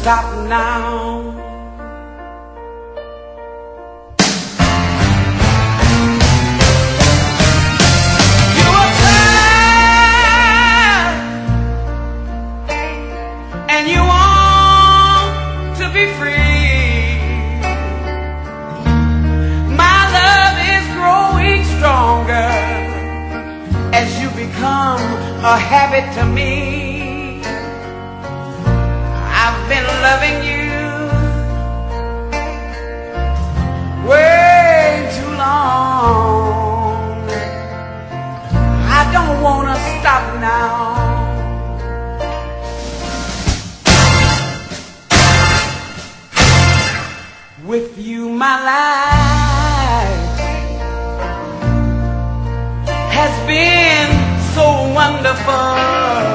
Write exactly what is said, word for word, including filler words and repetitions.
stop now. You were sad and you want to be free. My love is growing stronger as you become a habit to me. I've been loving you way too long. I don't want to stop now. With you my life has been so wonderful.